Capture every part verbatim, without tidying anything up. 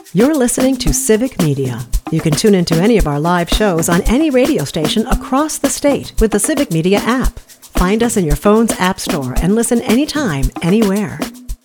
You're listening to Civic Media. You can tune into any of our live shows on any radio station across the state with the Civic Media app. Find us in your phone's app store and listen anytime, anywhere.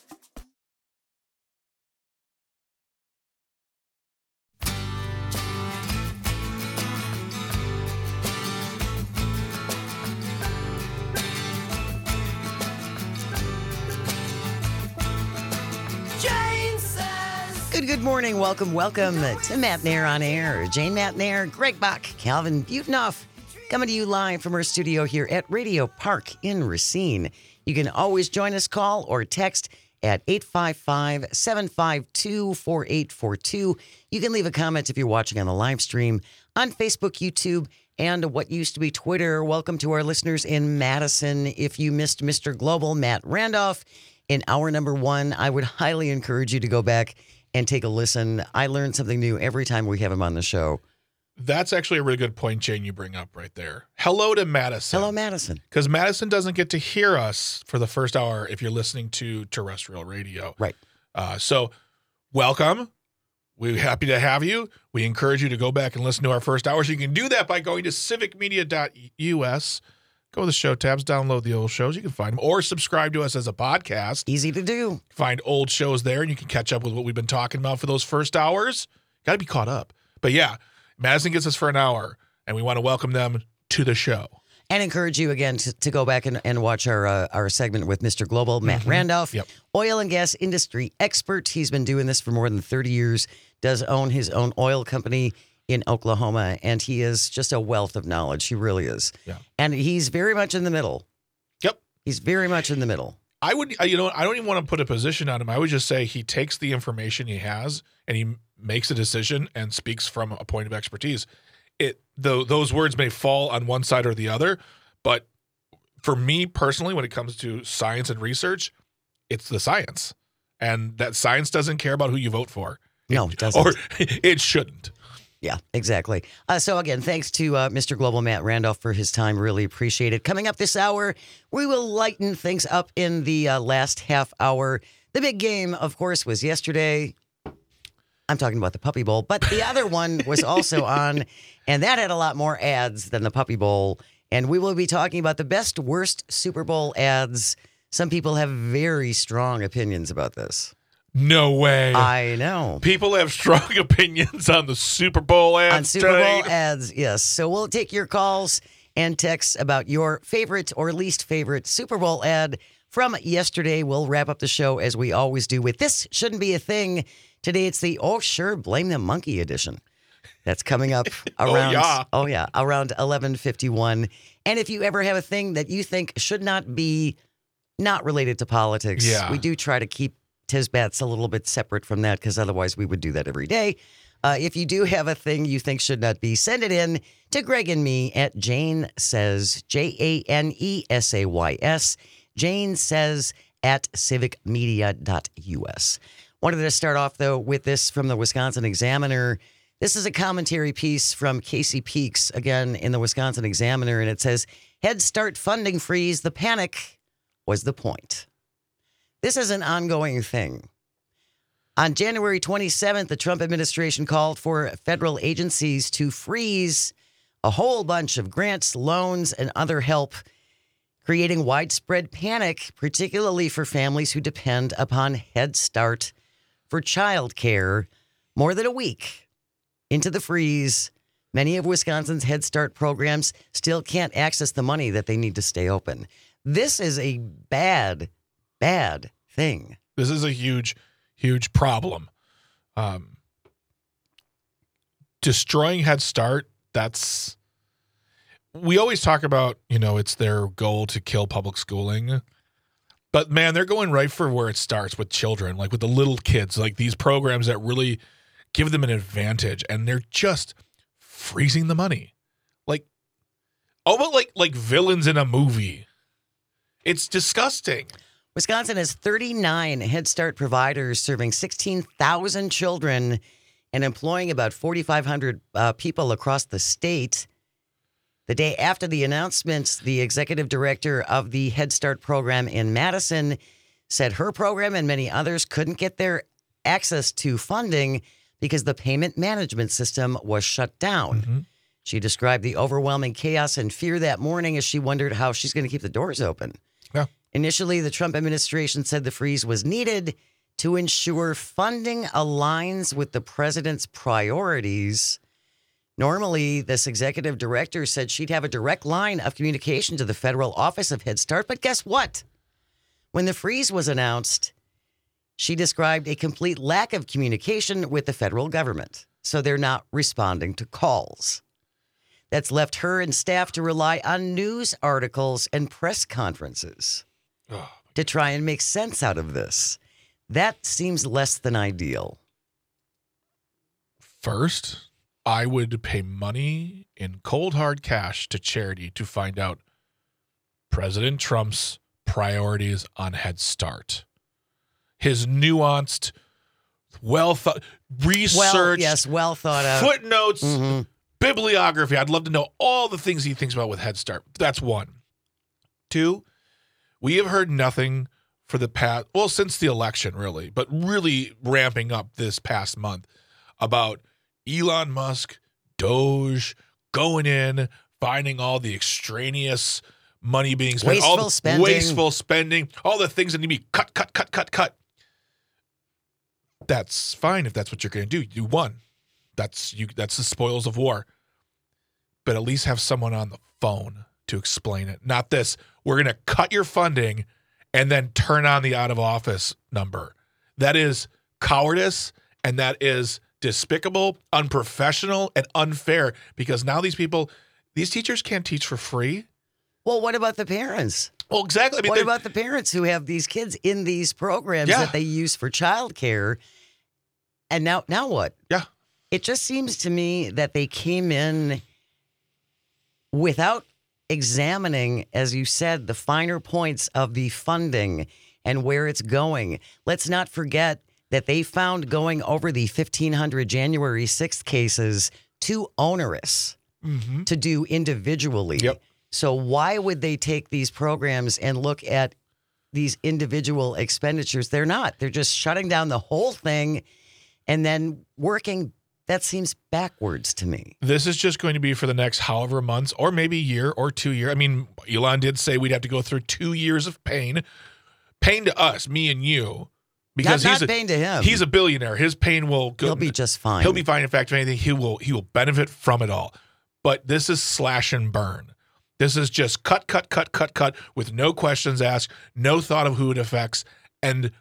Good, good morning. Welcome, welcome to Matt Nair on Air. Jane Matt Nair, Greg Bach, Calvin Butenoff, coming to you live from our studio here at Radio Park in Racine. You can always join us, call or text at eight five five, seven five two, four eight four two. You can leave a comment if you're watching on the live stream on Facebook, YouTube, and what used to be Twitter. Welcome to our listeners in Madison. If you missed Mister Global, Matt Randolph, in hour number one, I would highly encourage you to go back and take a listen. I learn something new every time we have him on the show. That's actually a really good point, Jane, you bring up right there. Hello to Madison. Hello, Madison. Because Madison doesn't get to hear us for the first hour if you're listening to terrestrial radio. Right. Uh, so welcome. We're happy to have you. We encourage you to go back and listen to our first hour. So you can do that by going to civic media dot U S. Go to the show tabs, download the old shows. You can find them. Or subscribe to us as a podcast. Easy to do. Find old shows there, and you can catch up with what we've been talking about for those first hours. Got to be caught up. But yeah, Madison gets us for an hour, and we want to welcome them to the show. And encourage you again to, to go back and, and watch our uh, our segment with Mister Global, Matt mm-hmm. Randolph, yep. oil and gas industry expert. He's been doing this for more than thirty years, does own his own oil company in Oklahoma, and he is just a wealth of knowledge. He really is. Yeah. And he's very much in the middle. Yep. He's very much in the middle. I would, you know, I don't even want to put a position on him. I would just say he takes the information he has and he makes a decision and speaks from a point of expertise. It, though, those words may fall on one side or the other, but for me personally, when it comes to science and research, it's the science, and that science doesn't care about who you vote for. No, it doesn't. Or it shouldn't. Yeah, exactly. Uh, so again, thanks to uh, Mister Global Matt Randolph for his time. Really appreciate it. Coming up this hour, we will lighten things up in the uh, last half hour. The big game, of course, was yesterday. I'm talking about the Puppy Bowl, but the other one was also on, and that had a lot more ads than the Puppy Bowl. And we will be talking about the best, worst Super Bowl ads. Some people have very strong opinions about this. No way. I know. People have strong opinions on the Super Bowl ads. On Super Bowl ads, yes. So we'll take your calls and texts about your favorite or least favorite Super Bowl ad from yesterday. We'll wrap up the show as we always do with This Shouldn't Be a Thing. Today it's the Oh Sure, Blame the Monkey edition. That's coming up around, oh, yeah. oh yeah, around eleven fifty-one. And if you ever have a thing that you think should not be not related to politics, yeah. we do try to keep Tisbats a little bit separate from that, because otherwise we would do that every day. Uh, if you do have a thing you think should not be, send it in to Greg and me at Jane Says, J A N E S A Y S, Jane Says at civic media dot U S. Wanted to start off, though, with this from the Wisconsin Examiner. This is a commentary piece from Casey Peaks, again, in the Wisconsin Examiner, and it says, Head Start funding freeze, the panic was the point. This is an ongoing thing. On January twenty-seventh, the Trump administration called for federal agencies to freeze a whole bunch of grants, loans, and other help, creating widespread panic, particularly for families who depend upon Head Start for child care. More than a week into the freeze, many of Wisconsin's Head Start programs still can't access the money that they need to stay open. This is a bad Bad thing. This is a huge, huge problem. Um, destroying Head Start, that's... We always talk about, you know, it's their goal to kill public schooling. But, man, they're going right for where it starts with children, like with the little kids, like these programs that really give them an advantage. And they're just freezing the money. Like, almost like, like villains in a movie. It's disgusting. Wisconsin has thirty-nine Head Start providers serving sixteen thousand children and employing about forty-five hundred uh, people across the state. The day after the announcement, the executive director of the Head Start program in Madison said her program and many others couldn't get their access to funding because the payment management system was shut down. Mm-hmm. She described the overwhelming chaos and fear that morning as she wondered how she's going to keep the doors open. Yeah. Initially, the Trump administration said the freeze was needed to ensure funding aligns with the president's priorities. Normally, this executive director said she'd have a direct line of communication to the federal office of Head Start, but guess what? When the freeze was announced, she described a complete lack of communication with the federal government, so they're not responding to calls. That's left her and staff to rely on news articles and press conferences Oh. to try and make sense out of this. That seems less than ideal. First, I would pay money in cold hard cash to charity to find out President Trump's priorities on Head Start. His nuanced, well thought, researched, Well, yes, well thought out. footnotes, Mhm. bibliography. I'd love to know all the things he thinks about with Head Start. That's one. Two, we have heard nothing for the past, well, since the election, really, but really ramping up this past month about Elon Musk, Doge, going in, finding all the extraneous money being spent, Wasteful all the spending. wasteful spending, all the things that need to be cut, cut, cut, cut, cut. That's fine if that's what you're going to do. You won. That's you. That's the spoils of war. But at least have someone on the phone to explain it. Not this. We're going to cut your funding and then turn on the out of office number. That is cowardice, and that is despicable, unprofessional, and unfair, because now these people, these teachers can't teach for free. Well, what about the parents? Well, exactly. I mean, What they- about the parents who have these kids in these programs Yeah. that they use for childcare? And now, now what? Yeah. It just seems to me that they came in without examining, as you said, the finer points of the funding and where it's going. Let's not forget that they found going over the fifteen hundred January sixth cases too onerous Mhm. to do individually. Yep. So why would they take these programs and look at these individual expenditures? They're not. They're just shutting down the whole thing and then working. That seems backwards to me. This is just going to be for the next however months, or maybe year or two year. I mean, Elon did say we'd have to go through two years of pain. Pain to us, me and you, because not he's not a, pain to him. he's a billionaire. His pain will go. He'll be just fine. He'll be fine. In fact, if anything, he will he will benefit from it all. But this is slash and burn. This is just cut, cut, cut, cut, cut with no questions asked, no thought of who it affects, and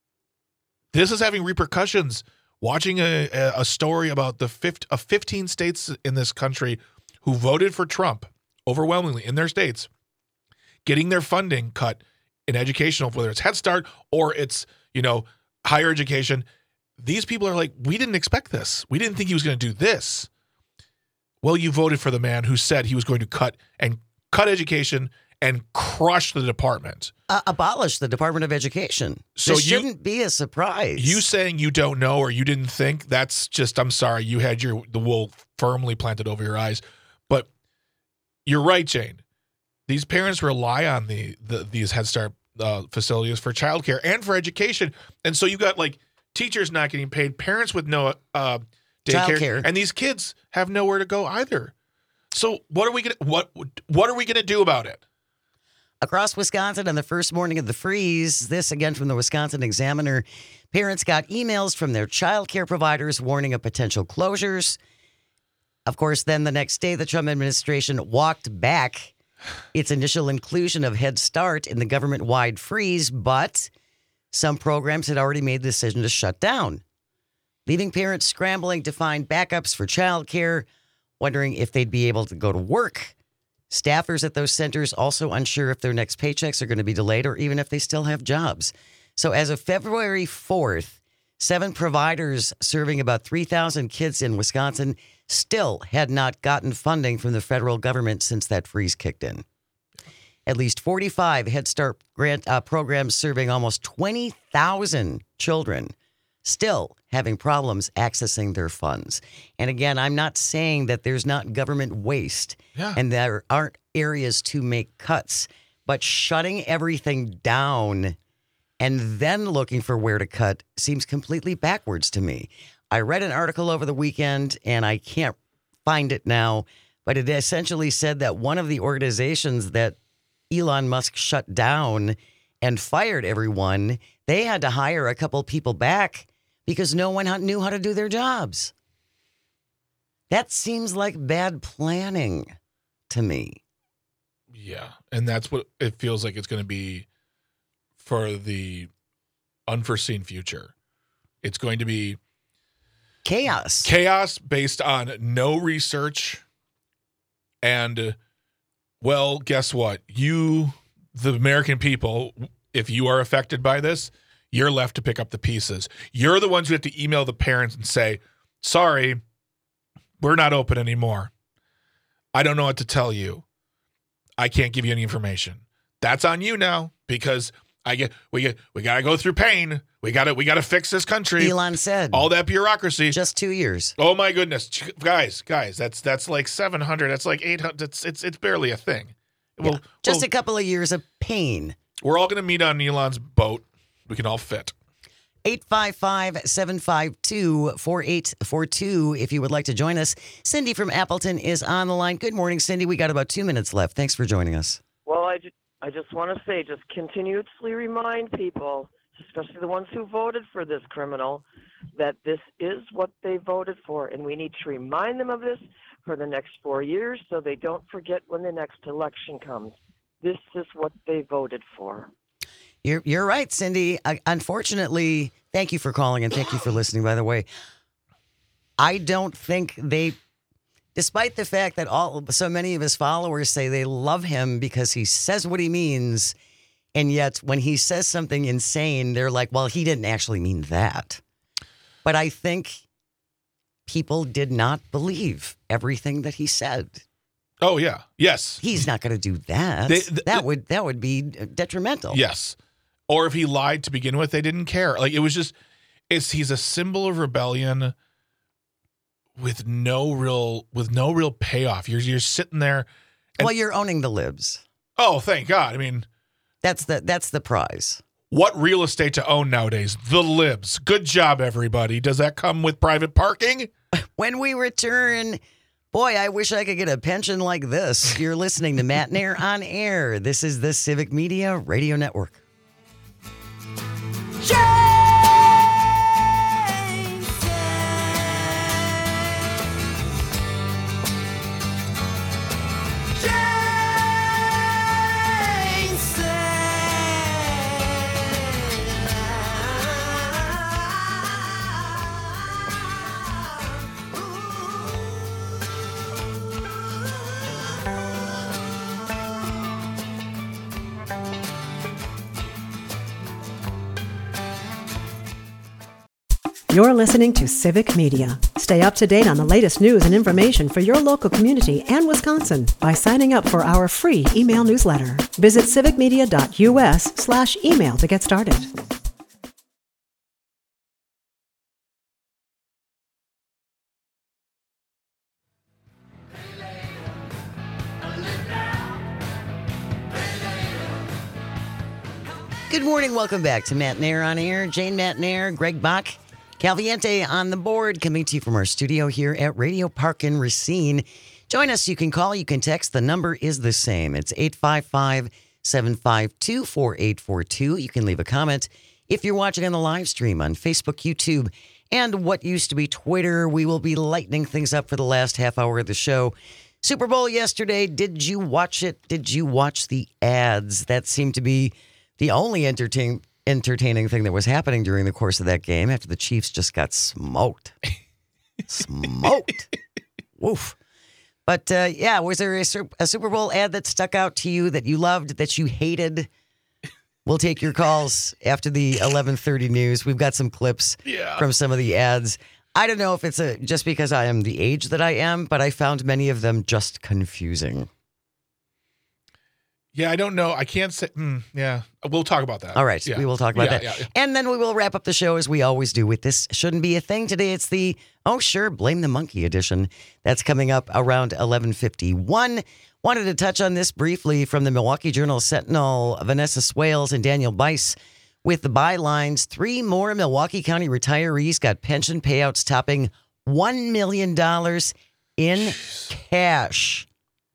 this is having repercussions. Watching a, a story about the fifteen, of fifteen states in this country who voted for Trump overwhelmingly in their states, getting their funding cut in educational, whether it's Head Start or it's, you know, higher education. These people are like, we didn't expect this. We didn't think he was going to do this. Well, you voted for the man who said he was going to cut and cut education and crush the department. Uh, abolish the Department of Education. So this you- shouldn't be a surprise. You saying you don't know or you didn't think, that's just, I'm sorry, you had your the wool firmly planted over your eyes. But you're right, Jane. These parents rely on the, the these Head Start uh, facilities for childcare and for education. And so you got like teachers not getting paid, parents with no uh, daycare, Childcare. and these kids have nowhere to go either. So what are we gonna what what are we gonna do about it? Across Wisconsin on the first morning of the freeze, this again from the Wisconsin Examiner, parents got emails from their child care providers warning of potential closures. Of course, then the next day, the Trump administration walked back its initial inclusion of Head Start in the government-wide freeze, but some programs had already made the decision to shut down, leaving parents scrambling to find backups for child care, wondering if they'd be able to go to work. Staffers at those centers also unsure if their next paychecks are going to be delayed or even if they still have jobs. So as of February fourth, seven providers serving about three thousand kids in Wisconsin still had not gotten funding from the federal government since that freeze kicked in. At least forty-five Head Start grant uh, programs serving almost twenty thousand children still having problems accessing their funds. And again, I'm not saying that there's not government waste Yeah. and there aren't areas to make cuts, but shutting everything down and then looking for where to cut seems completely backwards to me. I read an article over the weekend, and I can't find it now, but it essentially said that one of the organizations that Elon Musk shut down and fired everyone, they had to hire a couple people back because no one knew how to do their jobs. That seems like bad planning to me. Yeah, and that's what it feels like it's going to be for the unforeseen future. It's going to be chaos. Chaos based on no research. And, uh, well, guess what? You, the American people, if you are affected by this, you're left to pick up the pieces. You're the ones who have to email the parents and say, sorry, we're not open anymore. I don't know what to tell you. I can't give you any information. That's on you now, because I get we get we gotta go through pain. We gotta we gotta fix this country. Elon said all that bureaucracy. Just two years. Oh my goodness, guys, guys, that's that's like seven hundred. That's like eight hundred. It's it's it's barely a thing. Yeah. Well, just well, a couple of years of pain. We're all gonna meet on Elon's boat. We can all fit. eight five five, seven five two, four eight four two if you would like to join us. Cindy from Appleton is on the line. Good morning, Cindy. We got about two minutes left. Thanks for joining us. Well, I just, I just want to say, just continuously remind people, especially the ones who voted for this criminal, that this is what they voted for. And we need to remind them of this for the next four years so they don't forget when the next election comes. This is what they voted for. You're you're right, Cindy. I, unfortunately, thank you for calling and thank you for listening, by the way. I don't think they, despite the fact that all so many of his followers say they love him because he says what he means, and yet when he says something insane, they're like, well, he didn't actually mean that. But I think people did not believe everything that he said. Oh, yeah. Yes. He's not going to do that. They, th- that would that would be detrimental. Yes. Or if he lied to begin with, they didn't care. Like, it was just, it's he's a symbol of rebellion with no real with no real payoff. You're you're sitting there. And, well, you're owning the libs. Oh, thank God. I mean, that's the that's the prize. What real estate to own nowadays? The libs. Good job, everybody. Does that come with private parking? When we return, boy, I wish I could get a pension like this. You're listening to Matt Nair on Air. This is the Civic Media Radio Network. You're listening to Civic Media. Stay up to date on the latest news and information for your local community and Wisconsin by signing up for our free email newsletter. Visit civicmedia.us slash email to get started. Good morning. Welcome back to Matt Nair on Air. Jane Matt Nair, Greg Bach, Calviente on the board, coming to you from our studio here at Radio Park in Racine. Join us. You can call, you can text. The number is the same. It's eight five five, seven five two, four eight four two. You can leave a comment if you're watching on the live stream on Facebook, YouTube, and what used to be Twitter. We will be lightening things up for the last half hour of the show. Super Bowl yesterday. Did you watch it? Did you watch the ads? That seemed to be the only entertain, entertaining thing that was happening during the course of that game after the Chiefs just got smoked. Smoked. Woof. But, uh, yeah, was there a, a Super Bowl ad that stuck out to you that you loved, that you hated? We'll take your calls after the eleven thirty news. We've got some clips yeah. from some of the ads. I don't know if it's a, just because I am the age that I am, but I found many of them just confusing. Yeah, I don't know. I can't say. Mm, yeah, we'll talk about that. All right, yeah. we will talk about yeah, that. Yeah, yeah. And then we will wrap up the show as we always do with This Shouldn't Be a Thing. Today it's the, oh sure, Blame the Monkey edition. That's coming up around eleven fifty-one. Wanted to touch on this briefly from the Milwaukee Journal Sentinel. Vanessa Swales and Daniel Bice with the bylines, three more Milwaukee County retirees got pension payouts topping one million dollars in cash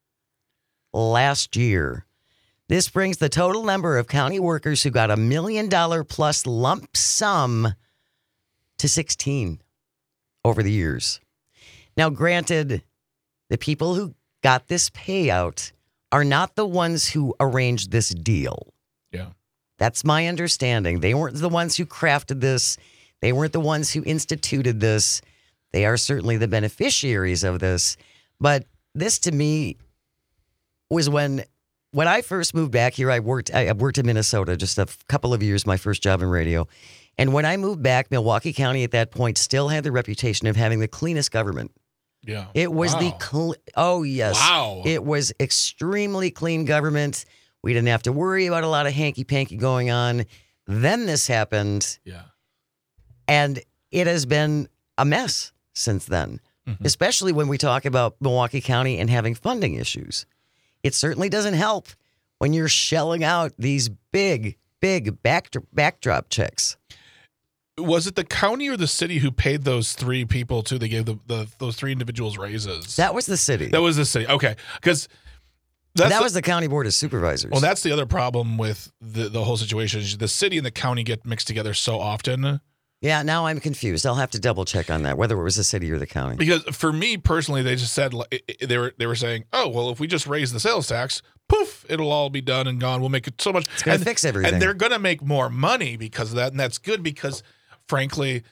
last year. This brings the total number of county workers who got a million dollar plus lump sum to sixteen over the years. Now, granted, the people who got this payout are not the ones who arranged this deal. Yeah. That's my understanding. They weren't the ones who crafted this. They weren't the ones who instituted this. They are certainly the beneficiaries of this. But this, to me, was when when I first moved back here. I worked I worked in Minnesota just a couple of years, my first job in radio. And when I moved back, Milwaukee County at that point still had the reputation of having the cleanest government. Yeah. It was wow. the cl- oh yes. Wow. It was extremely clean government. We didn't have to worry about a lot of hanky-panky going on. Then this happened. Yeah. And it has been a mess since then, mm-hmm. especially when we talk about Milwaukee County and having funding issues. It certainly doesn't help when you're shelling out these big, big back, backdrop checks. Was it the county or the city who paid those three people too? They gave the, the those three individuals raises. That was the city. That was the city. Okay, because that the, was the county board of supervisors. Well, that's the other problem with the the whole situation. Is the city and the county get mixed together so often. Yeah, now I'm confused. I'll have to double check on that, whether it was the city or the county. Because for me personally, they just said they were they were saying, oh well, if we just raise the sales tax, poof, it'll all be done and gone. We'll make it so much. It's going to fix everything, and they're going to make more money because of that, and that's good because. Frankly,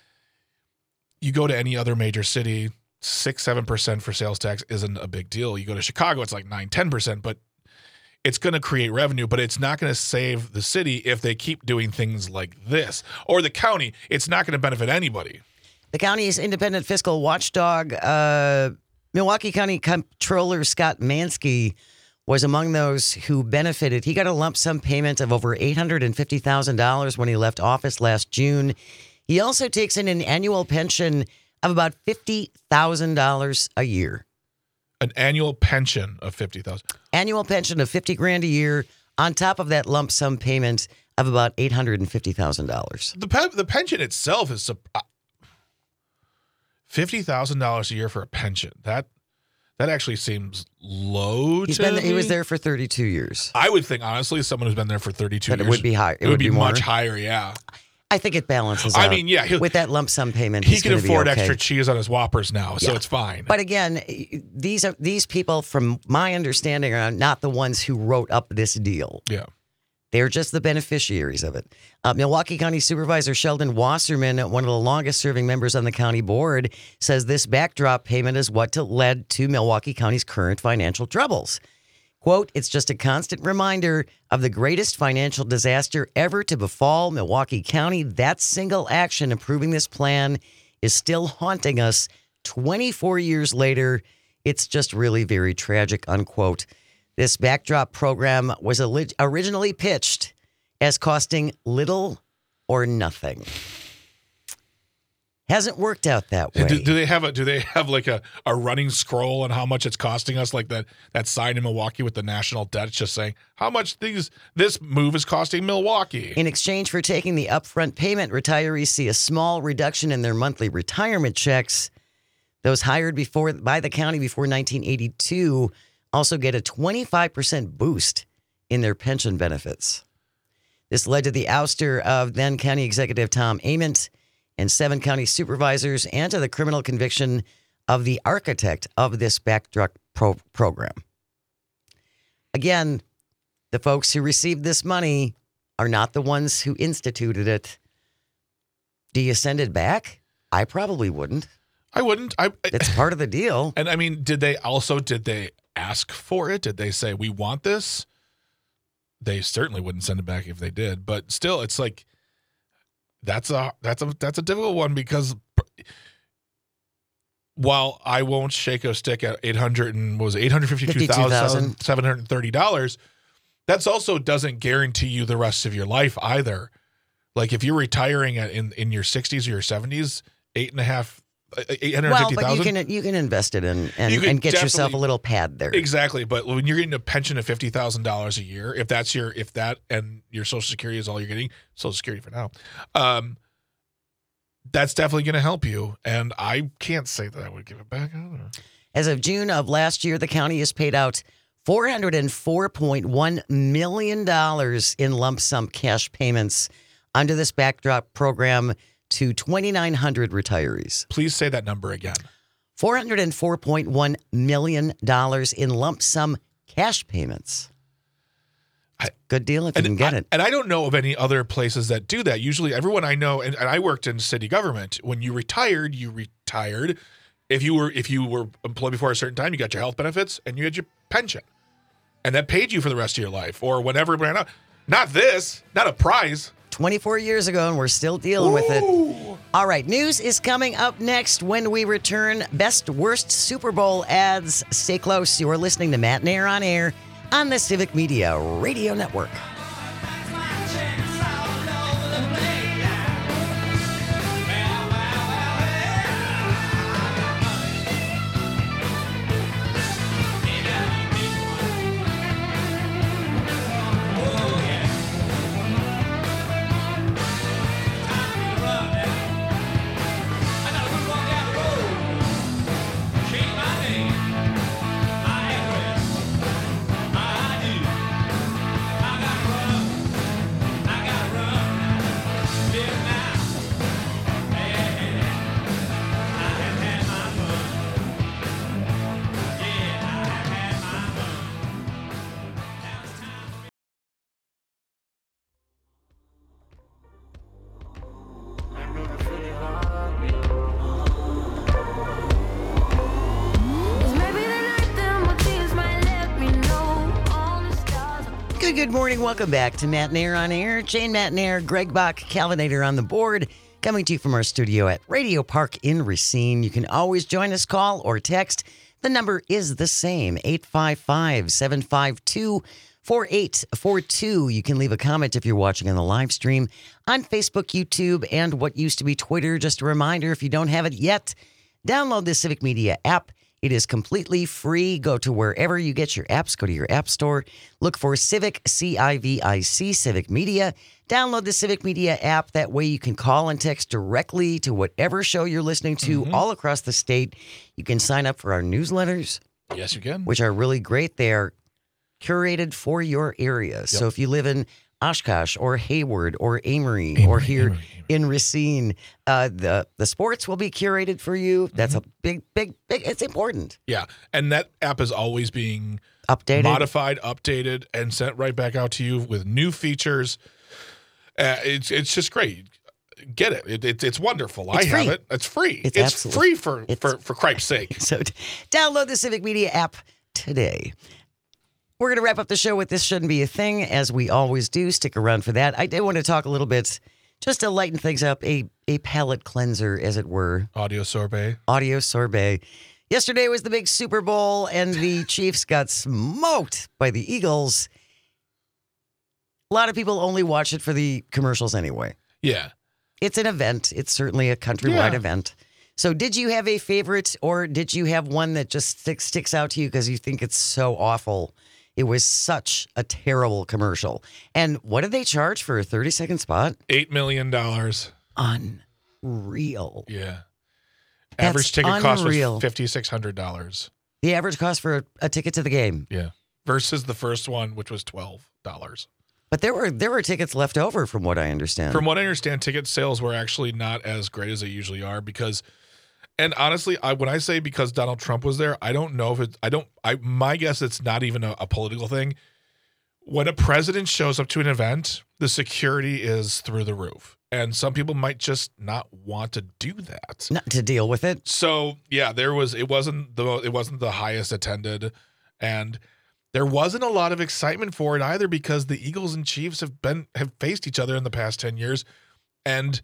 you go to any other major city, six, seven percent for sales tax isn't a big deal. You go to Chicago, it's like nine, ten percent, but it's going to create revenue, but it's not going to save the city if they keep doing things like this. Or the county, it's not going to benefit anybody. The county's independent fiscal watchdog, uh, Milwaukee County Comptroller Scott Mansky, was among those who benefited. He got a lump sum payment of over eight hundred fifty thousand dollars when he left office last June. He also takes in an annual pension of about fifty thousand dollars a year. An annual pension of fifty thousand dollars. Annual pension of fifty grand a year on top of that lump sum payment of about eight hundred fifty thousand dollars. The pe- the pension itself is uh, fifty thousand dollars a year for a pension. That that actually seems low He's to been, me. He was there for thirty-two years. I would think, honestly, someone who's been there for thirty-two that years. It would be higher. It, it would, would be, be more. much higher, yeah. I think it balances I out. mean, yeah. With that lump sum payment, he he's can afford be okay. extra cheese on his Whoppers now, so yeah. it's fine. But again, these are these people, from my understanding, are not the ones who wrote up this deal. Yeah. They're just the beneficiaries of it. Uh, Milwaukee County Supervisor Sheldon Wasserman, one of the longest-serving members on the county board, says this backdrop payment is what led to Milwaukee County's current financial troubles. Quote, it's just a constant reminder of the greatest financial disaster ever to befall Milwaukee County. That single action approving this plan is still haunting us twenty-four years later. It's just really very tragic, unquote. This backdrop program was originally pitched as costing little or nothing. Hasn't worked out that way. Do, do they have a? Do they have like a, a running scroll on how much it's costing us? Like that that sign in Milwaukee with the national debt, just saying how much these this move is costing Milwaukee. In exchange for taking the upfront payment, retirees see a small reduction in their monthly retirement checks. Those hired before by the county before nineteen eighty-two also get a twenty-five percent boost in their pension benefits. This led to the ouster of then County Executive Tom Ament and seven county supervisors, and to the criminal conviction of the architect of this backdrop pro- program. Again, the folks who received this money are not the ones who instituted it. Do you send it back? I probably wouldn't. I wouldn't. I, It's part of the deal. And I mean, did they also, did they ask for it? Did they say, we want this? They certainly wouldn't send it back if they did. But still, it's like, That's a that's a that's a difficult one because while I won't shake a stick at eight hundred and what was eight hundred fifty two thousand seven hundred thirty dollars, that's also doesn't guarantee you the rest of your life either. Like if you're retiring at in, in your sixties or your seventies, eight and a half eight hundred Well, fifty but you thousand. can you can invest it in and, You could and get yourself a definitely- little pad there. Exactly, but when you're getting a pension of fifty thousand dollars a year, if that's your if that and your Social Security is all you're getting, Social Security for now, um, that's definitely going to help you. And I can't say that I would give it back. I don't know. As of June of last year, the county has paid out four hundred four point one million dollars in lump sum cash payments under this backdrop program to twenty-nine hundred retirees. Please say that number again. four hundred four point one million dollars in lump sum cash payments. I- Good deal if you And can get I, it. and I don't know of any other places that do that. Usually, everyone I know, and, and I worked in city government. When you retired, you retired. If you were if you were employed before a certain time, you got your health benefits and you had your pension, and that paid you for the rest of your life or whenever it ran out. Not this, not a prize. twenty-four years ago, and we're still dealing with it. All right, news is coming up next when we return. Best, worst Super Bowl ads. Stay close. You're listening to Matt and Air on Air on the Civic Media Radio Network. Good, good morning. Welcome back to Matt and Air on Air. Jane Matt and Air, Greg Bach, Calvinator on the board, coming to you from our studio at Radio Park in Racine. You can always join us, call or text. The number is the same, eight five five, seven five two, four eight four two. You can leave a comment if you're watching on the live stream on Facebook, YouTube, and what used to be Twitter. Just a reminder, if you don't have it yet, download the Civic Media app. It is completely free. Go to wherever you get your apps. Go to your app store. Look for Civic, C I V I C, Civic Media. Download the Civic Media app. That way you can call and text directly to whatever show you're listening to all across the state. You can sign up for our newsletters, Yes, you can. which are really great. They are curated for your area. So if you live in Oshkosh or Hayward or Amory, or Amory, here Amory, in Racine, uh, the the sports will be curated for you. That's a big, big, big. It's important. Yeah, and that app is always being Updated. modified, updated, and sent right back out to you with new features. Uh, it's it's just great. Get it. it, it it's wonderful. It's I free. have it. It's free. It's It's, absolutely- free for, it's- for for Cripe's sake. So t- download the Civic Media app today. We're going to wrap up the show with This Shouldn't Be a Thing, as we always do. Stick around for that. I did want to talk a little bit, just to lighten things up, a, a palate cleanser, as it were. Audio sorbet. Audio sorbet. Yesterday was the big Super Bowl, and the Chiefs got smoked by the Eagles. A lot of people only watch it for the commercials anyway. Yeah. It's an event. It's certainly a countrywide Yeah. event. So did you have a favorite, or did you have one that just stick, sticks out to you because you think it's so awful? It was such a terrible commercial. And what did they charge for a thirty-second spot? Eight million dollars. Unreal. Yeah. That's Average ticket cost unreal. was fifty six hundred dollars. The average cost for a, a ticket to the game. Yeah. Versus the first one, which was twelve dollars. But there were there were tickets left over, from what I understand. From what I understand, ticket sales were actually not as great as they usually are because, and honestly, I when I say because Donald Trump was there, I don't know if it. I don't. I my guess it's not even a, a political thing. When a president shows up to an event, the security is through the roof, and some people might just not want to do that. Not to deal with it. So yeah, there was. It wasn't the it wasn't the highest attended, and there wasn't a lot of excitement for it either because the Eagles and Chiefs have been have faced each other in the past ten years, and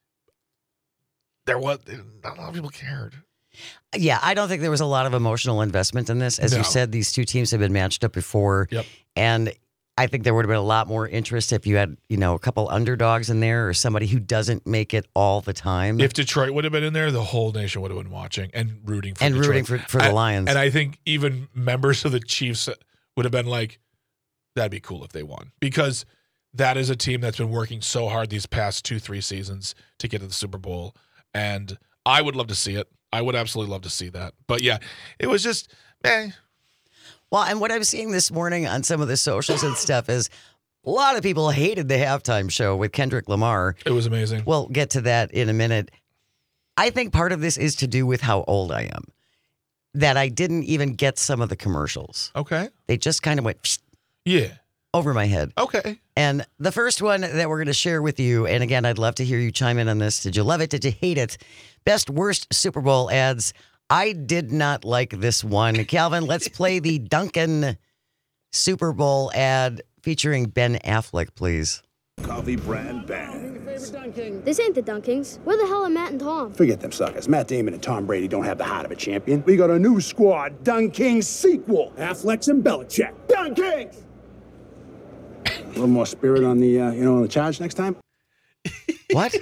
there was not a lot of people cared. Yeah, I don't think there was a lot of emotional investment in this. As No. you said, these two teams have been matched up before. Yep. And I think there would have been a lot more interest if you had, you know, a couple underdogs in there or somebody who doesn't make it all the time. If Detroit would have been in there, the whole nation would have been watching and rooting for and Detroit. rooting for, for the and, Lions. And I think even members of the Chiefs would have been like, that'd be cool if they won. Because that is a team that's been working so hard these past two, three seasons to get to the Super Bowl. And I would love to see it. I would absolutely love to see that. But yeah, it was just, eh. Well, and what I'm seeing this morning on some of the socials and stuff is a lot of people hated the halftime show with Kendrick Lamar. It was amazing. We'll get to that in a minute. I think part of this is to do with how old I am, that I didn't even get some of the commercials. Okay. They just kind of went psh, Yeah. over my head. Okay. And the first one that we're going to share with you, and again, I'd love to hear you chime in on this. Did you love it? Did you hate it? Best, worst Super Bowl ads. I did not like this one. Calvin, let's play the Dunkin' Super Bowl ad featuring Ben Affleck, please. Coffee brand bags. This ain't the Dunkings. Where the hell are Matt and Tom? Forget them suckers. Matt Damon and Tom Brady don't have the heart of a champion. We got a new squad, Dunkings sequel. Affleck's and Belichick. Dunkings! A little more spirit on the, uh, you know, on the charge next time. What?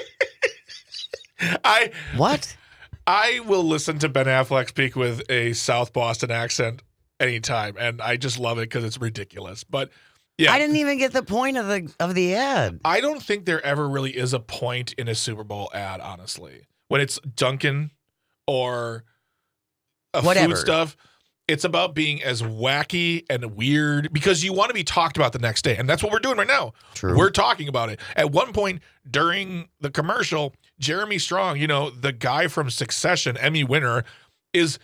I What? I will listen to Ben Affleck speak with a South Boston accent anytime, and I just love it because it's ridiculous. But yeah, I didn't even get the point of the of the ad. I don't think there ever really is a point in a Super Bowl ad, honestly. When it's Dunkin' or a Whatever. food stuff, it's about being as wacky and weird because you want to be talked about the next day. And that's what we're doing right now. True. We're talking about it. At one point during the commercial, Jeremy Strong, you know, the guy from Succession, Emmy winner, is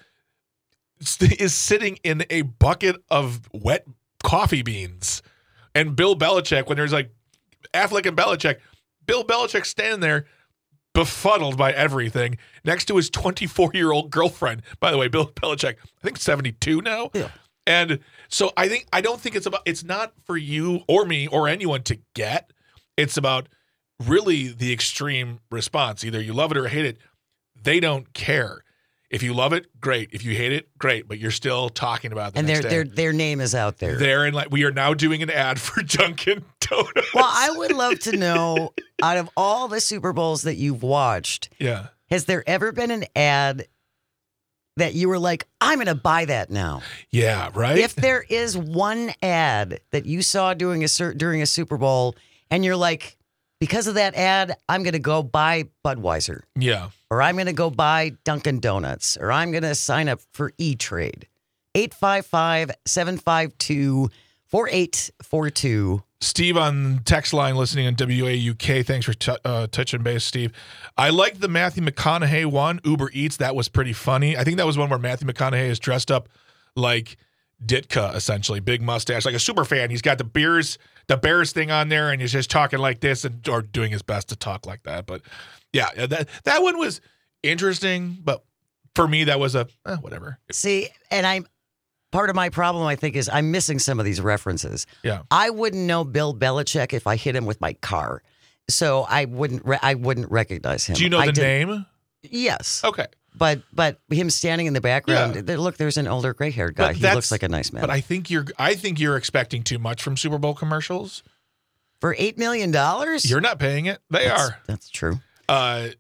is sitting in a bucket of wet coffee beans. And Bill Belichick, when there's like Affleck and Belichick, Bill Belichick standing there befuddled by everything next to his twenty-four-year-old girlfriend. By the way, Bill Belichick, I think seventy-two now. Yeah. And so I think I don't think it's about it's not for you or me or anyone to get. It's about really the extreme response. Either you love it or hate it. They don't care. If you love it, great. If you hate it, great. But you're still talking about it the And next their day. their their name is out there. They're in like we are now doing an ad for Dunkin' Donuts. Well, I would love to know, out of all the Super Bowls that you've watched, yeah. has there ever been an ad that you were like, I'm going to buy that now? Yeah, right? If there is one ad that you saw doing a cer- during a Super Bowl and you're like, because of that ad, I'm going to go buy Budweiser, yeah. or I'm going to go buy Dunkin' Donuts, or I'm going to sign up for E-Trade. eight five five, seven five two, four eight four two. Steve on text line listening on W A U K. Thanks for t- uh, touching base, Steve. I liked the Matthew McConaughey one, Uber Eats. That was pretty funny. I think that was one where Matthew McConaughey is dressed up like Ditka, essentially, big mustache, like a super fan. He's got the beers, the Bears thing on there, and he's just talking like this and or doing his best to talk like that. But yeah, that that one was interesting. But for me, that was a eh, whatever. See, and I'm part of my problem, I think, is I'm missing some of these references. Yeah. I wouldn't know Bill Belichick if I hit him with my car, so I wouldn't. Re- I wouldn't recognize him. Do you know I the didn't- name? Yes. Okay. But but him standing in the background, Yeah. there, look, there's an older gray-haired guy. But He that's- looks like a nice man. But I think you're I think you're expecting too much from Super Bowl commercials. For eight million dollars, You're not paying it. They that's, are. That's true. Uh,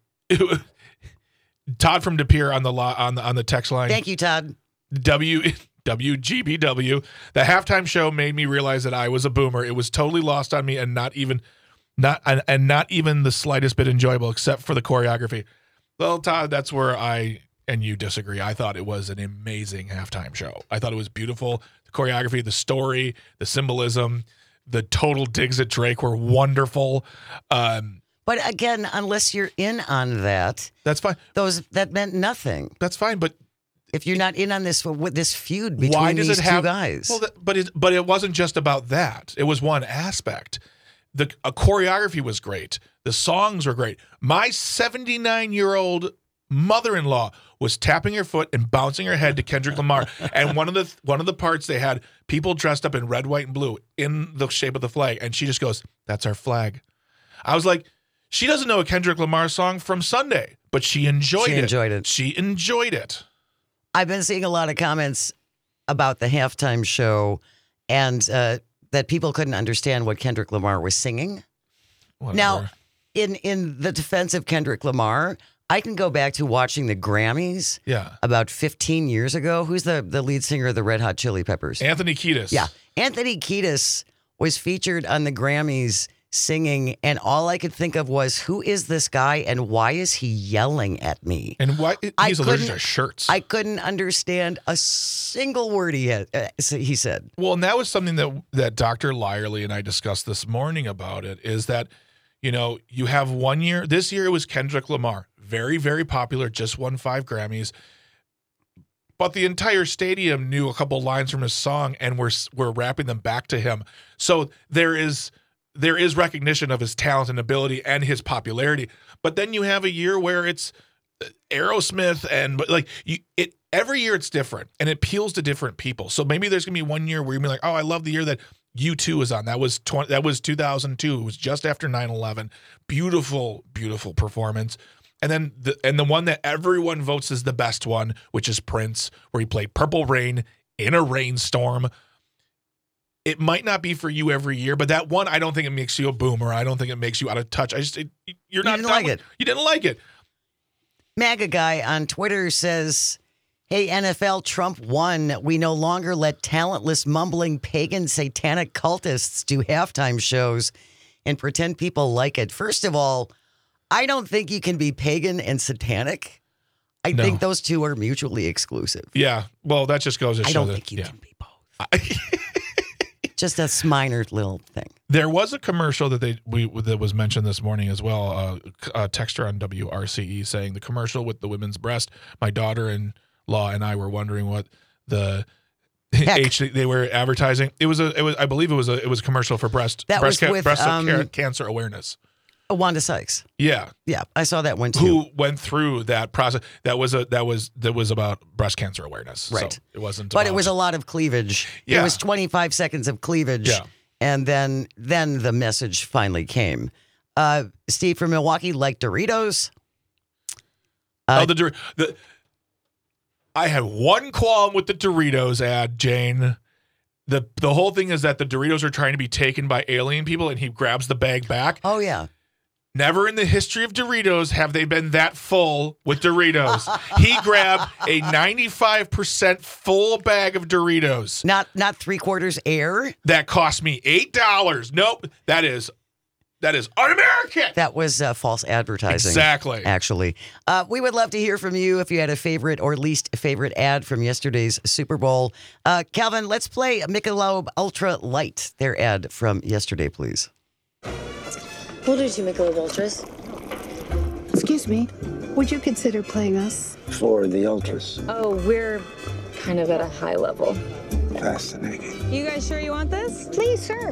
Todd from De Pere on the lo- on the on the text line. Thank you, Todd. W W G B W. The halftime show made me realize that I was a boomer. It was totally lost on me, and not even not and, and not even the slightest bit enjoyable, except for the choreography. Well, Todd, that's where I and you disagree. I thought it was an amazing halftime show. I thought it was beautiful. The choreography, the story, the symbolism, the total digs at Drake were wonderful. Um, But again, unless you're in on that, that's fine. those that meant nothing. That's fine. But If you're not in on this with this feud between why does these it have two guys, Well, that, but it but it wasn't just about that. It was one aspect. The a choreography was great. The songs were great. My seventy-nine year old mother-in-law was tapping her foot and bouncing her head to Kendrick Lamar. And one of the one of the parts, they had people dressed up in red, white, and blue in the shape of the flag, and she just goes, "That's our flag." I was like, she doesn't know a Kendrick Lamar song from Sunday, but she enjoyed She it. enjoyed it. She enjoyed it. I've been seeing a lot of comments about the halftime show, and uh, that people couldn't understand what Kendrick Lamar was singing. Whatever. Now, in in the defense of Kendrick Lamar, I can go back to watching the Grammys yeah. about fifteen years ago. Who's the, the lead singer of the Red Hot Chili Peppers? Anthony Kiedis. Yeah. Anthony Kiedis was featured on the Grammys singing, and all I could think of was, who is this guy and why is he yelling at me? And why I he's allergic couldn't- to shirts. I couldn't understand a single word he had, uh, he said. Well, and that was something that that Doctor Lyerly and I discussed this morning about it, is that, you know, you have one year, this year it was Kendrick Lamar, very, very popular, just won five Grammys. But the entire stadium knew a couple lines from his song and we're, we're rapping them back to him. So there is there is recognition of his talent and ability and his popularity. But then you have a year where it's Aerosmith and but like you, it every year it's different and it appeals to different people. So maybe there's gonna be one year where you're gonna be like, oh, I love the year that U two was on. That was twenty, that was two thousand two. It was just after nine eleven. Beautiful, beautiful performance. And then the and the one that everyone votes is the best one, which is Prince, where he played Purple Rain in a rainstorm. It might not be for you every year, but that one, I don't think it makes you a boomer. I don't think it makes you out of touch. I just, it, you're not didn't done like with- it. You didn't like it. MAGA guy on Twitter says, hey, N F L, Trump won. We no longer let talentless, mumbling, pagan, satanic cultists do halftime shows and pretend people like it. First of all, I don't think you can be pagan and satanic. I No. think those two are mutually exclusive. Yeah. Well, that just goes to I show don't that. think you yeah. can be both. Just a minor little thing. There was a commercial that they we that was mentioned this morning as well. Uh, a texter on W R C E saying the commercial with the women's breast. My daughter-in-law and I were wondering what the Heck. H they were advertising. It was a. It was. I believe it was a. It was a commercial for breast That breast, was ca- with, breast um, ca- cancer awareness. Wanda Sykes. Yeah, Yeah, I saw that one too. who went through that process? That was a. That was that was about breast cancer awareness. Right. So it wasn't. But about, it was a lot of cleavage. Yeah. It was twenty-five seconds of cleavage. Yeah. And then then the message finally came. Uh, Steve from Milwaukee liked Doritos. Uh, oh, the, Dor- the I had one qualm with the Doritos ad, Jane. The the whole thing is that the Doritos are trying to be taken by alien people and he grabs the bag back. oh, yeah. Never in the history of Doritos have they been that full with Doritos. He grabbed a ninety-five percent full bag of Doritos. Not not three quarters air. That cost me eight dollars. Nope. That is that is un-American. That was uh, false advertising. Exactly. Actually. Uh, we would love to hear from you if you had a favorite or least favorite ad from yesterday's Super Bowl. Uh, Calvin, let's play Michelob Ultra Light, their ad from yesterday, please. We'll do two Michelob Ultras. Excuse me, would you consider playing us? For the Ultras. Oh, we're kind of at a high level. Fascinating. You guys sure you want this? Please serve.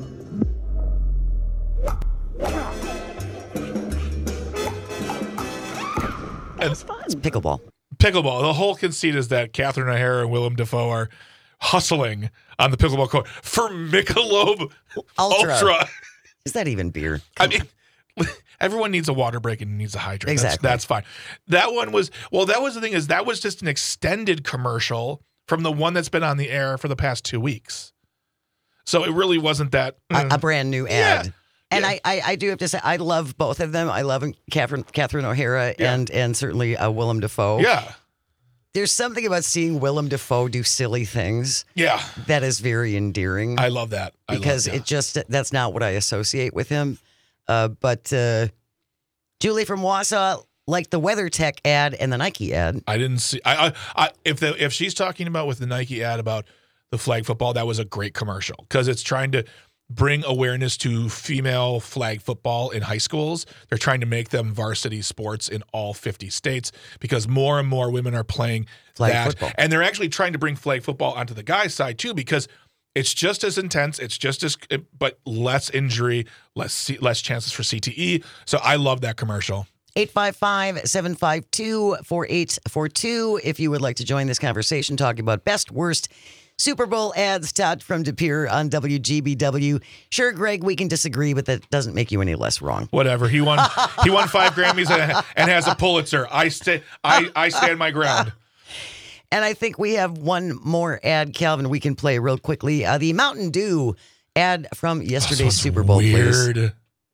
And It's pickleball. pickleball. The whole conceit is that Catherine O'Hara and Willem Dafoe are hustling on the pickleball court for Michelob Ultra. Ultra. Is that even beer? I mean, everyone needs a water break and needs a hydrate. Exactly. That's, that's fine. That one was, well, that was the thing is that was just an extended commercial from the one that's been on the air for the past two weeks. So it really wasn't that. A, mm. a brand new ad. Yeah. And Yeah. I, I, I do have to say, I love both of them. I love Catherine, Catherine O'Hara Yeah. and and certainly uh, Willem Dafoe. Yeah. There's something about seeing Willem Dafoe do silly things Yeah. that is very endearing. I love that. I love- because yeah. it just, that's not what I associate with him. Uh, but uh, Julie from Wausau liked the WeatherTech ad and the Nike ad. I didn't see. I, I, I if the if she's talking about with the Nike ad about the flag football, that was a great commercial because it's trying to bring awareness to female flag football in high schools. They're trying to make them varsity sports in all fifty states because more and more women are playing Flag that, football. and they're actually trying to bring flag football onto the guys' side too because it's just as intense. It's just as, but less injury, less less chances for C T E. So I love that commercial. eight five five, seven five two, four eight four two if you would like to join this conversation talking about best, worst Super Bowl ads. Todd from De Pere on W G B W. Sure, Greg, we can disagree, but that doesn't make you any less wrong. Whatever. He won he won five Grammys and, and has a Pulitzer. I stay I, I stand my ground. And I think we have one more ad, Calvin, we can play real quickly. Uh, the Mountain Dew ad from yesterday's Oh, so Super Bowl, weird. please.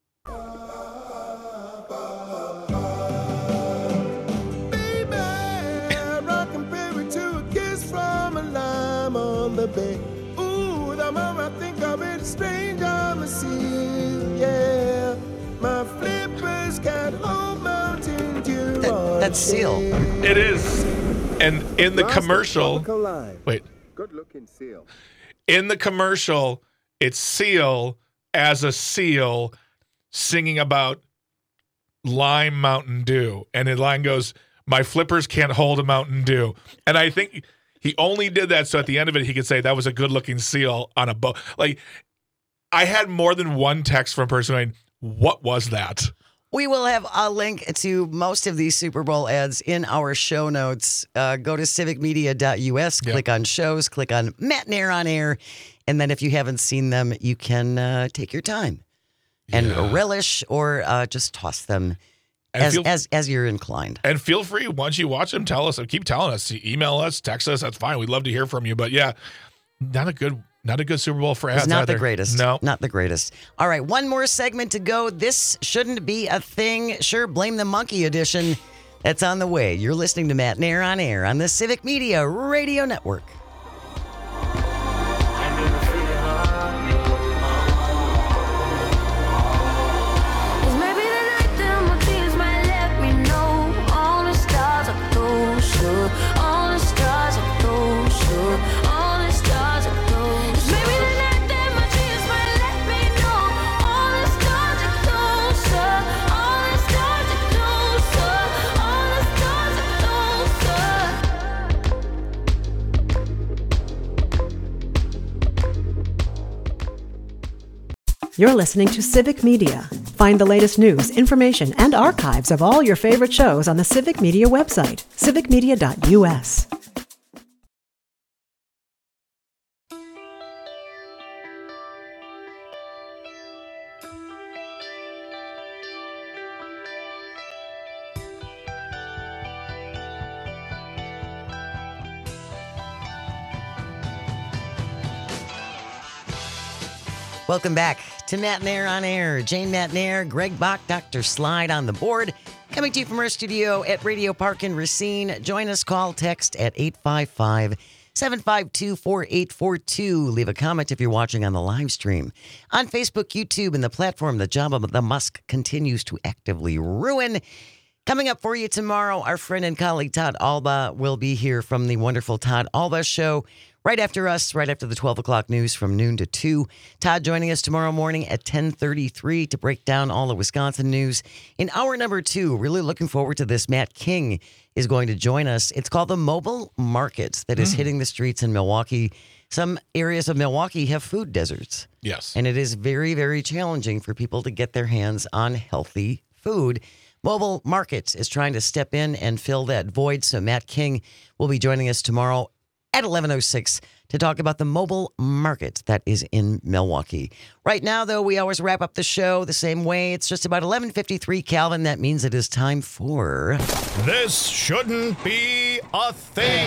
Ooh, the moment I think of it, strange on the sea, yeah. My flippers got whole Mountain Dew. That, that's Seal. It is. And in the commercial, wait, Good looking Seal. in the commercial, it's Seal as a seal singing about lime Mountain Dew. And the line goes, my flippers can't hold a Mountain Dew. And I think he only did that so at the end of it, he could say that was a good looking seal on a boat. Like, I had more than one text from a person going, what was that? We will have a link to most of these Super Bowl ads in our show notes. Uh, go to civic media dot U S, Yep. click on shows, click on Matt Nair on Air, and then if you haven't seen them, you can uh, take your time and Yeah. relish or uh, just toss them And as, feel- as as you're inclined. And feel free, once you watch them, tell us, keep telling us, email us, text us. That's fine. We'd love to hear from you. But yeah, not a good, not a good Super Bowl for ads. It's not either. the greatest. No, Not the greatest. All right, one more segment to go. This shouldn't be a thing. Sure, blame the monkey edition. That's on the way. You're listening to Matt Nair on Air on the Civic Media Radio Network. Maybe the night that my tears might let me know all the stars are closer, all the stars are closer, all the stars are closer. Maybe the night that my tears might let me know all the stars are closer, all the stars are closer, all the stars are closer. You're listening to Civic Media. Find the latest news, information, and archives of all your favorite shows on the Civic Media website, civic media dot U S. Welcome back to Matt Nair on Air. Jane Matt Nair, Greg Bach, Doctor Slide on the board. Coming to you from our studio at Radio Park in Racine. Join us, call, text at eight five five, seven five two, four eight four two. Leave a comment if you're watching on the live stream. On Facebook, YouTube, and the platform the job of the Musk continues to actively ruin. Coming up for you tomorrow, our friend and colleague Todd Alba will be here from the wonderful Todd Alba Show. Right after us, right after the twelve o'clock news from noon to two. Todd joining us tomorrow morning at ten thirty-three to break down all the Wisconsin news. In hour number two, really looking forward to this. Matt King is going to join us. It's called the Mobile Market that is mm. hitting the streets in Milwaukee. Some areas of Milwaukee have food deserts. Yes. And it is very, very challenging for people to get their hands on healthy food. Mobile Markets is trying to step in and fill that void. So Matt King will be joining us tomorrow at eleven oh six to talk about the mobile market that is in Milwaukee. Right now, though, we always wrap up the show the same way. It's just about eleven fifty-three, Calvin. That means it is time for... This shouldn't be a thing.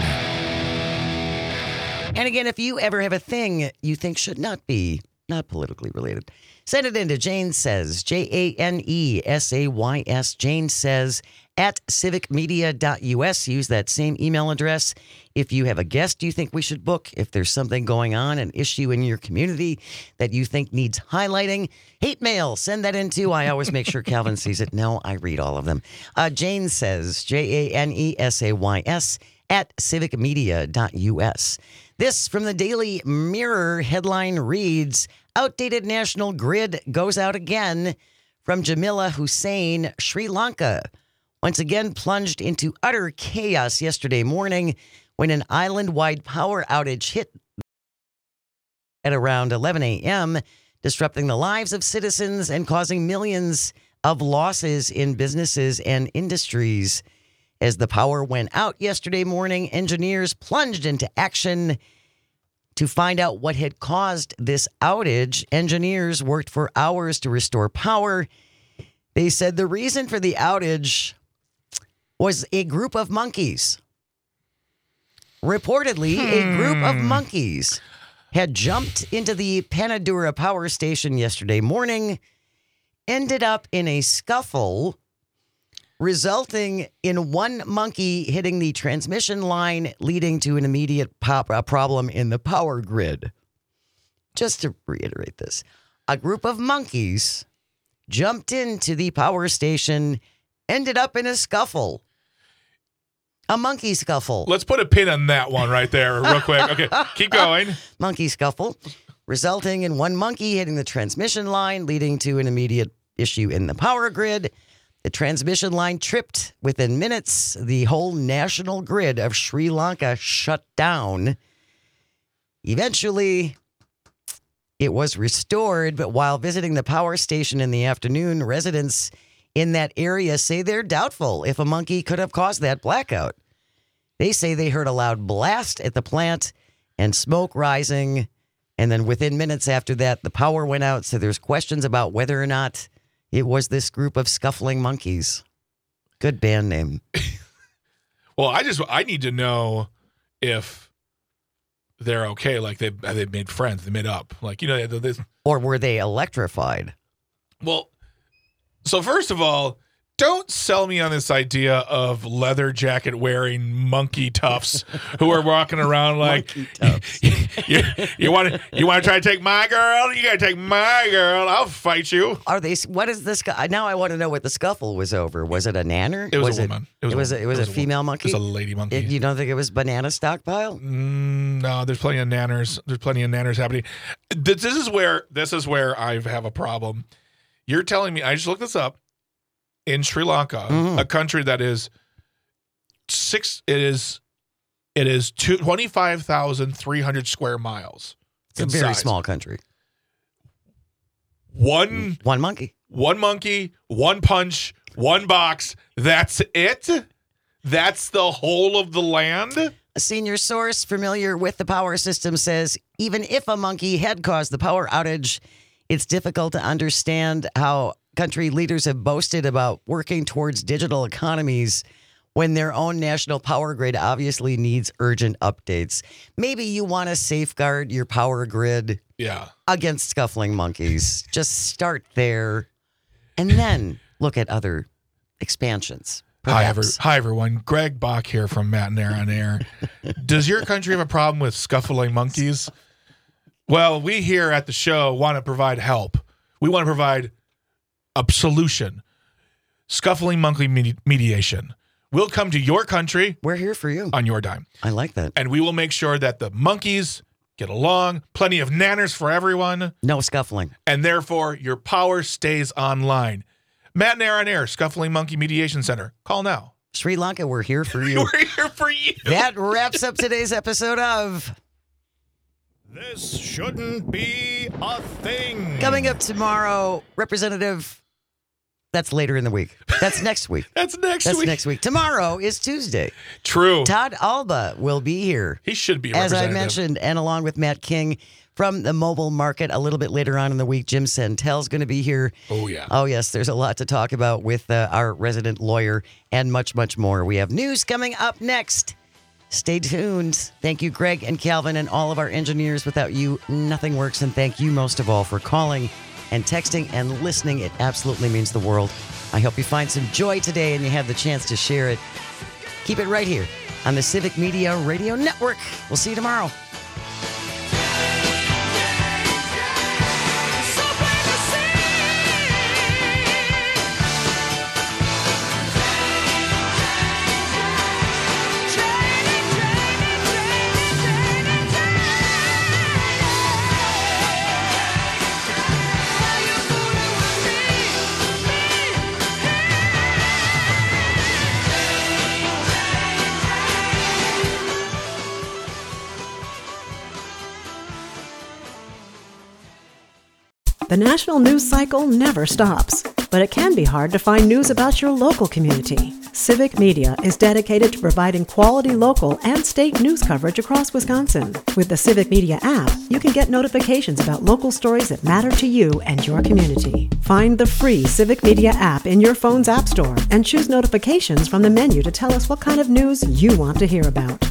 And again, if you ever have a thing you think should not be, not politically related, send it in to Jane Says, J A N E S A Y S, Jane Says, at civic media dot U S. Use that same email address. If you have a guest you think we should book, if there's something going on, an issue in your community that you think needs highlighting, hate mail, send that in too. I always make sure Calvin sees it. No, I read all of them. Uh, Jane Says, J A N E S A Y S, at civic media dot U S. This from the Daily Mirror headline reads, outdated national grid goes out again. From Jamila Hussain, Sri Lanka once again plunged into utter chaos yesterday morning when an island-wide power outage hit at around eleven a.m., disrupting the lives of citizens and causing millions of losses in businesses and industries. As the power went out yesterday morning, engineers plunged into action to find out what had caused this outage. Engineers worked for hours to restore power. They said the reason for the outage was a group of monkeys. Reportedly, hmm. a group of monkeys had jumped into the Panadura power station yesterday morning, ended up in a scuffle, resulting in one monkey hitting the transmission line, leading to an immediate pop, uh, problem in the power grid. Just to reiterate this, a group of monkeys jumped into the power station, ended up in a scuffle. A monkey scuffle. Let's put a pin on that one right there real quick. Okay, keep going. Monkey scuffle, resulting in one monkey hitting the transmission line, leading to an immediate issue in the power grid. The transmission line tripped within minutes. The whole national grid of Sri Lanka shut down. Eventually, it was restored, but while visiting the power station in the afternoon, residents in that area say they're doubtful if a monkey could have caused that blackout. They say they heard a loud blast at the plant and smoke rising, and then within minutes after that, the power went out, so there's questions about whether or not it was this group of scuffling monkeys. Good band name. Well, I just I need to know if they're okay. Like they they made friends, they made up. Like you know, they, they, or were they electrified? Well, so first of all, don't sell me on this idea of leather jacket wearing monkey toughs who are walking around like you, you want to you want to try to take my girl? You got to take my girl. I'll fight you. Are they? What is this guy? Now I want to know what the scuffle was over. Was it a nanner? It was, was a woman. It, it was. A, it was, it was a, a female monkey. It was a lady monkey. It, you don't think it was banana stockpile? Mm, no, there's plenty of nanners. There's plenty of nanners happening. This, this is where this is where I have a problem. You're telling me, I just looked this up, in Sri Lanka, mm-hmm. a country that is six, it is, it is twenty-five thousand three hundred square miles. It's a very size. Small country. One, one monkey, one monkey, one punch, one box. That's it? That's the whole of the land? A senior source familiar with the power system says even if a monkey had caused the power outage, it's difficult to understand how country leaders have boasted about working towards digital economies when their own national power grid obviously needs urgent updates. Maybe you want to safeguard your power grid yeah. against scuffling monkeys. Just start there and then look at other expansions. Hi, ever, hi, everyone. Greg Bach here from Matt and Air on Air. Does your country have a problem with scuffling monkeys? Well, we here at the show want to provide help. We want to provide a solution. Scuffling monkey medi- mediation. We'll come to your country. We're here for you. On your dime. I like that. And we will make sure that the monkeys get along. Plenty of nanners for everyone. No scuffling. And therefore, your power stays online. Matt and Air on Air, Scuffling Monkey Mediation Center. Call now. Sri Lanka, we're here for you. We're here for you. That wraps up today's episode of This Shouldn't Be a Thing. Coming up tomorrow, Representative, that's later in the week. That's next week. That's next that's week. That's next week. Tomorrow is Tuesday. True. Todd Alba will be here. He should be a As representative. I mentioned, and along with Matt King from the mobile market a little bit later on in the week, Jim Santel's going to be here. Oh, yeah. Oh, yes. There's a lot to talk about with uh, our resident lawyer and much, much more. We have news coming up next. Stay tuned. Thank you, Greg and Calvin and all of our engineers. Without you, nothing works. And thank you most of all for calling and texting and listening. It absolutely means the world. I hope you find some joy today and you have the chance to share it. Keep it right here on the Civic Media Radio Network. We'll see you tomorrow. The national news cycle never stops, but it can be hard to find news about your local community. Civic Media is dedicated to providing quality local and state news coverage across Wisconsin. With the Civic Media app, you can get notifications about local stories that matter to you and your community. Find the free Civic Media app in your phone's app store and choose notifications from the menu to tell us what kind of news you want to hear about.